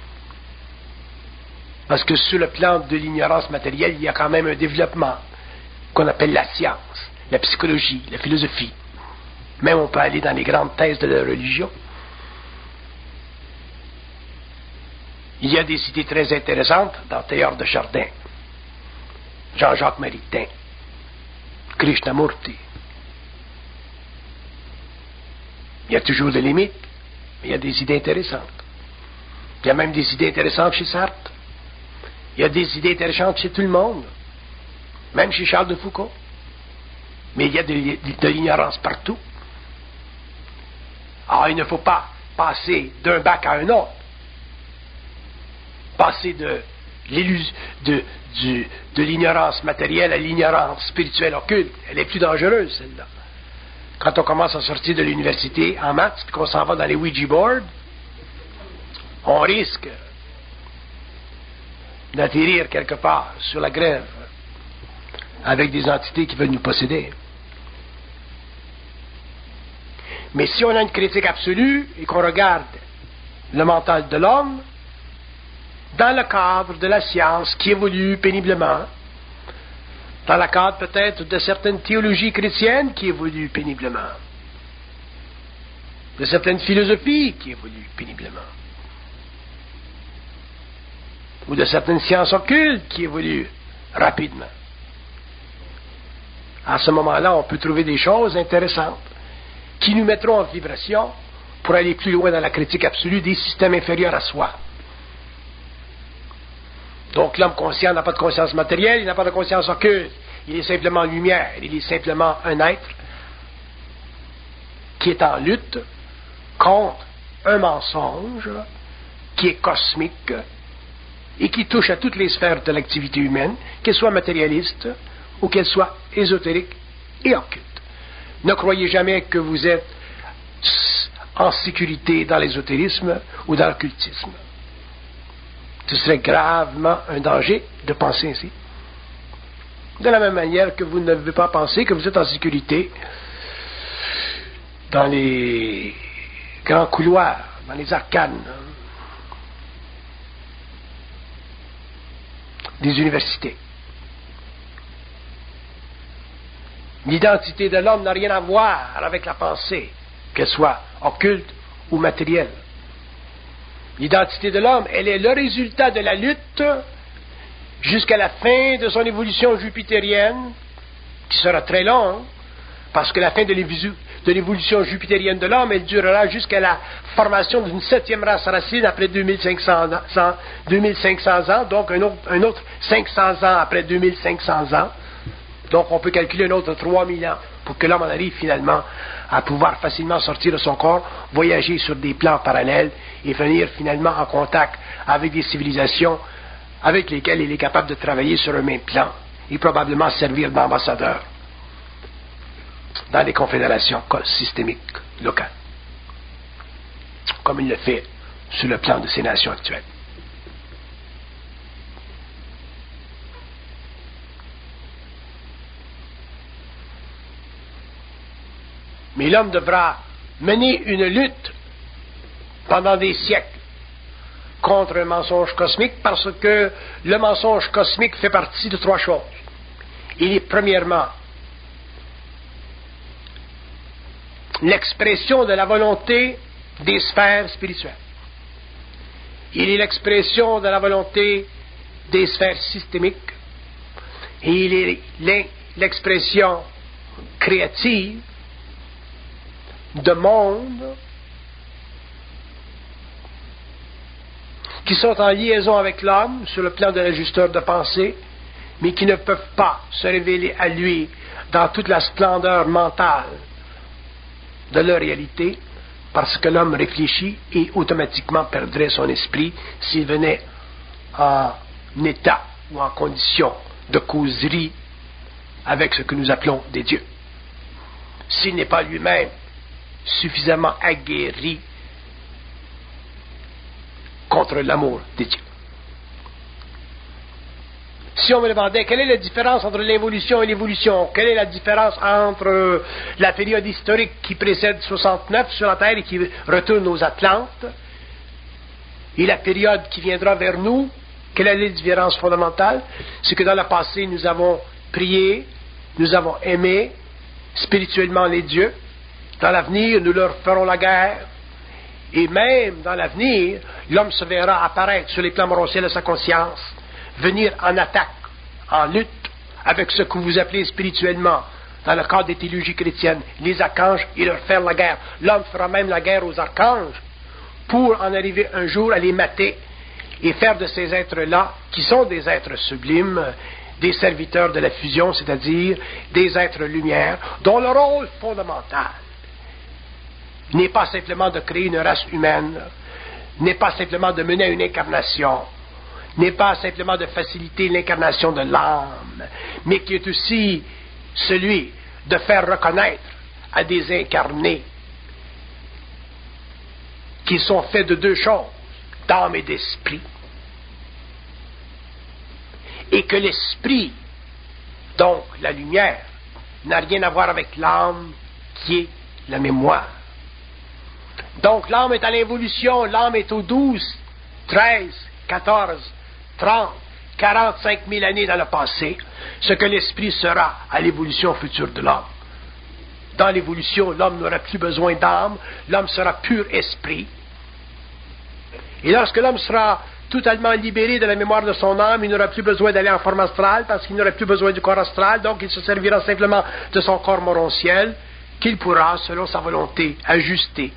Parce que sur le plan de l'ignorance matérielle, il y a quand même un développement qu'on appelle la science, la psychologie, la philosophie. Même on peut aller dans les grandes thèses de la religion. Il y a des idées très intéressantes dans Théodore de Chardin, Jean-Jacques Maritain, Krishnamurti. Il y a toujours des limites, mais il y a des idées intéressantes. Il y a même des idées intéressantes chez Sartre. Il y a des idées intéressantes chez tout le monde, même chez Charles de Foucault. Mais il y a de l'ignorance partout. Alors, il ne faut pas passer d'un bac à un autre. Passer de l'ignorance matérielle à l'ignorance spirituelle occulte. Elle est plus dangereuse, celle-là. Quand on commence à sortir de l'université en maths, puis qu'on s'en va dans les Ouija boards, on risque d'atterrir quelque part sur la grève avec des entités qui veulent nous posséder. Mais si on a une critique absolue et qu'on regarde le mental de l'homme dans le cadre de la science qui évolue péniblement, dans le cadre peut-être de certaines théologies chrétiennes qui évoluent péniblement, de certaines philosophies qui évoluent péniblement, ou de certaines sciences occultes qui évoluent rapidement. À ce moment-là, on peut trouver des choses intéressantes qui nous mettront en vibration pour aller plus loin dans la critique absolue des systèmes inférieurs à soi. Donc l'homme conscient n'a pas de conscience matérielle, il n'a pas de conscience occulte, il est simplement lumière, il est simplement un être qui est en lutte contre un mensonge qui est cosmique et qui touche à toutes les sphères de l'activité humaine, qu'elle soit matérialiste ou qu'elle soit ésotérique et occulte. Ne croyez jamais que vous êtes en sécurité dans l'ésotérisme ou dans l'occultisme. Ce serait gravement un danger de penser ainsi. De la même manière que vous ne devez pas penser que vous êtes en sécurité dans les grands couloirs, dans les arcanes des universités. L'identité de l'homme n'a rien à voir avec la pensée, qu'elle soit occulte ou matérielle. L'identité de l'homme, elle est le résultat de la lutte jusqu'à la fin de son évolution jupitérienne, qui sera très longue, parce que la fin de l'évolution jupitérienne de l'homme, elle durera jusqu'à la formation d'une 7e race racine après 2500 ans, donc un autre 500 ans après 2500 ans. Donc on peut calculer un autre 3000 ans pour que l'homme en arrive finalement à pouvoir facilement sortir de son corps, voyager sur des plans parallèles et venir finalement en contact avec des civilisations avec lesquelles il est capable de travailler sur un même plan et probablement servir d'ambassadeur dans les confédérations systémiques locales, comme il le fait sur le plan de ces nations actuelles. Mais l'homme devra mener une lutte pendant des siècles contre un mensonge cosmique, parce que le mensonge cosmique fait partie de 3 choses. Il est premièrement l'expression de la volonté des sphères spirituelles. Il est l'expression de la volonté des sphères systémiques. Et il est l'expression créative de mondes qui sont en liaison avec l'homme sur le plan de l'ajusteur de pensée, mais qui ne peuvent pas se révéler à lui dans toute la splendeur mentale de leur réalité, parce que l'homme réfléchit et automatiquement perdrait son esprit s'il venait en état ou en condition de causerie avec ce que nous appelons des dieux. S'il n'est pas lui-même suffisamment aguerri contre l'amour des dieux. Si on me demandait quelle est la différence entre l'involution et l'évolution, quelle est la différence entre la période historique qui précède 69 sur la Terre et qui retourne aux Atlantes, et la période qui viendra vers nous, quelle est la différence fondamentale? C'est que dans le passé, nous avons prié, nous avons aimé spirituellement les dieux. Dans l'avenir, nous leur ferons la guerre. Et même dans l'avenir, l'homme se verra apparaître sur les plans moraux de sa conscience, venir en attaque, en lutte, avec ce que vous appelez spirituellement, dans le cadre des théologies chrétiennes, les archanges, et leur faire la guerre. L'homme fera même la guerre aux archanges pour en arriver un jour à les mater et faire de ces êtres-là, qui sont des êtres sublimes, des serviteurs de la fusion, c'est-à-dire des êtres lumière, dont le rôle fondamental n'est pas simplement de créer une race humaine, n'est pas simplement de mener à une incarnation, n'est pas simplement de faciliter l'incarnation de l'âme, mais qui est aussi celui de faire reconnaître à des incarnés qui sont faits de deux choses, d'âme et d'esprit, et que l'esprit, donc la lumière, n'a rien à voir avec l'âme qui est la mémoire. Donc l'âme est à l'involution, l'âme est aux 12, 13, 14, 30, 45 000 années dans le passé, ce que l'esprit sera à l'évolution future de l'homme. Dans l'évolution, l'homme n'aura plus besoin d'âme, l'homme sera pur esprit. Et lorsque l'homme sera totalement libéré de la mémoire de son âme, il n'aura plus besoin d'aller en forme astrale, parce qu'il n'aura plus besoin du corps astral, donc il se servira simplement de son corps morontiel, qu'il pourra, selon sa volonté, ajuster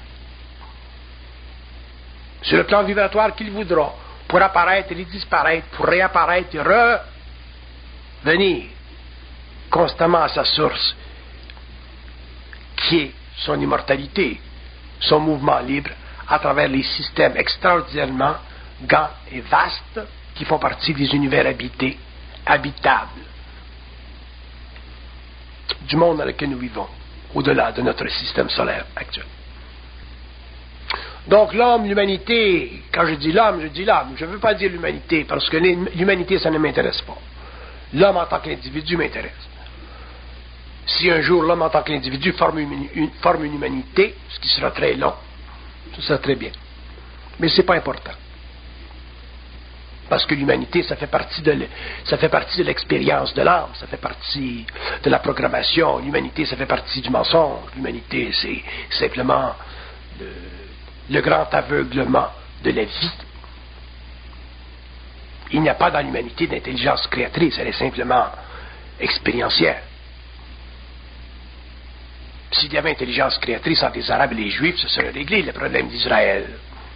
sur le plan vibratoire qu'il voudra, pour apparaître et disparaître, pour réapparaître et revenir constamment à sa source, qui est son immortalité, son mouvement libre, à travers les systèmes extraordinairement grands et vastes qui font partie des univers habités, habitables, du monde dans lequel nous vivons, au-delà de notre système solaire actuel. Donc l'homme, l'humanité, quand je dis l'homme, je ne veux pas dire l'humanité, parce que l'humanité, ça ne m'intéresse pas. L'homme en tant qu'individu m'intéresse. Si un jour l'homme en tant qu'individu forme une humanité, ce qui sera très long, ce sera très bien. Mais ce n'est pas important. Parce que l'humanité, ça fait partie de l'expérience de l'âme, ça fait partie de la programmation. L'humanité, ça fait partie du mensonge. L'humanité, c'est simplement le grand aveuglement de la vie. Il n'y a pas dans l'humanité d'intelligence créatrice, elle est simplement expérientielle. S'il y avait intelligence créatrice entre les Arabes et les Juifs, ce serait réglé le problème d'Israël.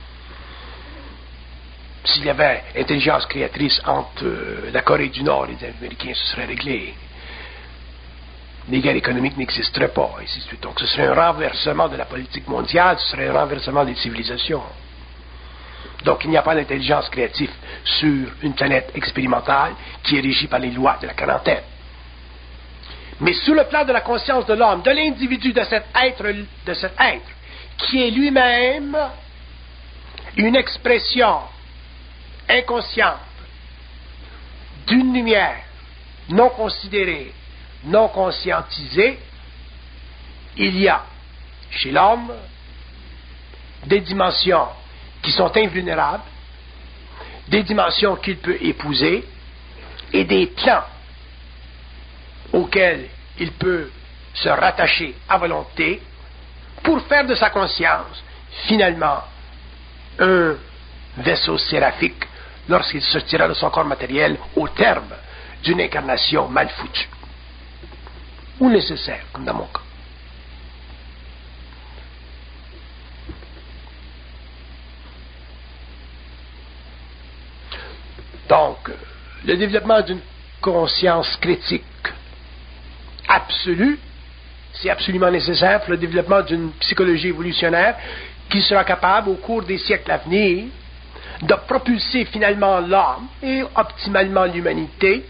S'il y avait intelligence créatrice entre la Corée du Nord et les Américains, ce serait réglé. Les guerres économiques n'existeraient pas, et ainsi de suite. Donc ce serait un renversement de la politique mondiale, ce serait un renversement des civilisations. Donc il n'y a pas d'intelligence créative sur une planète expérimentale qui est régie par les lois de la quarantaine. Mais sur le plan de la conscience de l'homme, de l'individu, de cet être, qui est lui-même une expression inconsciente d'une lumière non considérée, non conscientisée, il y a chez l'homme des dimensions qui sont invulnérables, des dimensions qu'il peut épouser et des plans auxquels il peut se rattacher à volonté pour faire de sa conscience finalement un vaisseau séraphique lorsqu'il sortira de son corps matériel au terme d'une incarnation mal foutue ou nécessaire, comme dans mon cas. Donc, le développement d'une conscience critique absolue, c'est absolument nécessaire pour le développement d'une psychologie évolutionnaire qui sera capable, au cours des siècles à venir, de propulser finalement l'homme et optimalement l'humanité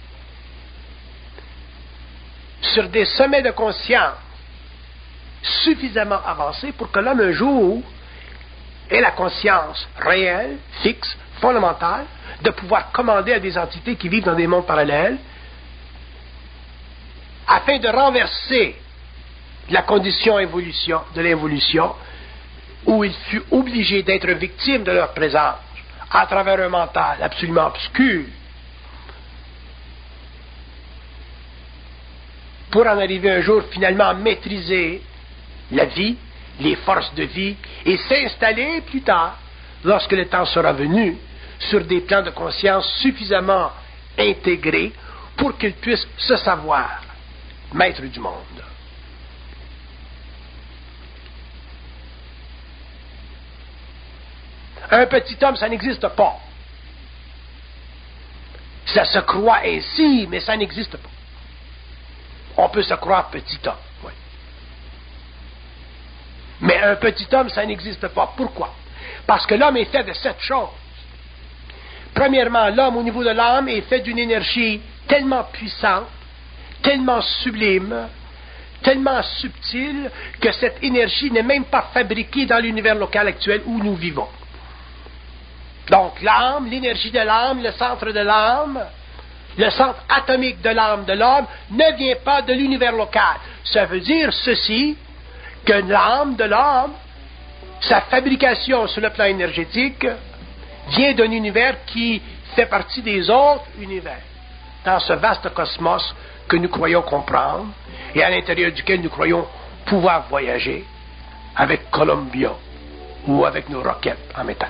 sur des sommets de conscience suffisamment avancés pour que l'homme un jour ait la conscience réelle, fixe, fondamentale, de pouvoir commander à des entités qui vivent dans des mondes parallèles, afin de renverser la condition de l'évolution, où il fut obligé d'être victime de leur présence à travers un mental absolument obscur, pour en arriver un jour finalement à maîtriser la vie, les forces de vie, et s'installer plus tard, lorsque le temps sera venu, sur des plans de conscience suffisamment intégrés pour qu'ils puissent se savoir maître du monde. Un petit homme, ça n'existe pas. Ça se croit ainsi, mais ça n'existe pas. On peut se croire petit homme, oui. Mais un petit homme, ça n'existe pas. Pourquoi? Parce que l'homme est fait de 7 choses. Premièrement, l'homme, au niveau de l'âme, est fait d'une énergie tellement puissante, tellement sublime, tellement subtile, que cette énergie n'est même pas fabriquée dans l'univers local actuel où nous vivons. Donc l'âme, l'énergie de l'âme, le centre de l'âme, le centre atomique de l'âme de l'homme ne vient pas de l'univers local. Ça veut dire ceci, que l'âme de l'homme, sa fabrication sur le plan énergétique, vient d'un univers qui fait partie des autres univers, dans ce vaste cosmos que nous croyons comprendre et à l'intérieur duquel nous croyons pouvoir voyager avec Columbia ou avec nos roquettes en métal.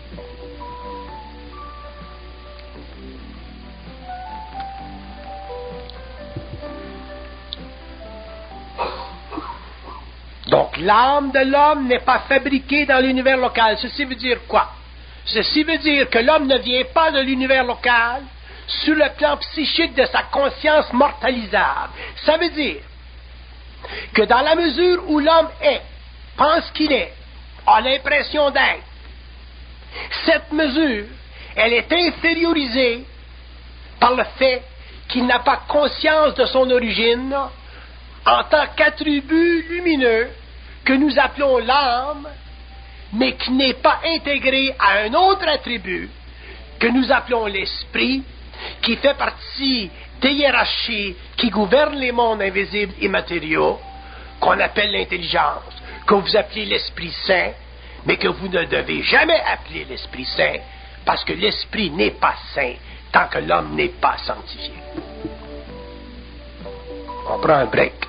Donc, l'âme de l'homme n'est pas fabriquée dans l'univers local. Ceci veut dire quoi? Ceci veut dire que l'homme ne vient pas de l'univers local sur le plan psychique de sa conscience mortalisable. Ça veut dire que dans la mesure où l'homme est, pense qu'il est, a l'impression d'être, cette mesure, elle est infériorisée par le fait qu'il n'a pas conscience de son origine en tant qu'attribut lumineux que nous appelons l'âme, mais qui n'est pas intégré à un autre attribut que nous appelons l'esprit, qui fait partie des hiérarchies qui gouvernent les mondes invisibles et matériaux, qu'on appelle l'intelligence, que vous appelez l'Esprit Saint, mais que vous ne devez jamais appeler l'Esprit Saint, parce que l'Esprit n'est pas saint tant que l'homme n'est pas sanctifié. On prend un break.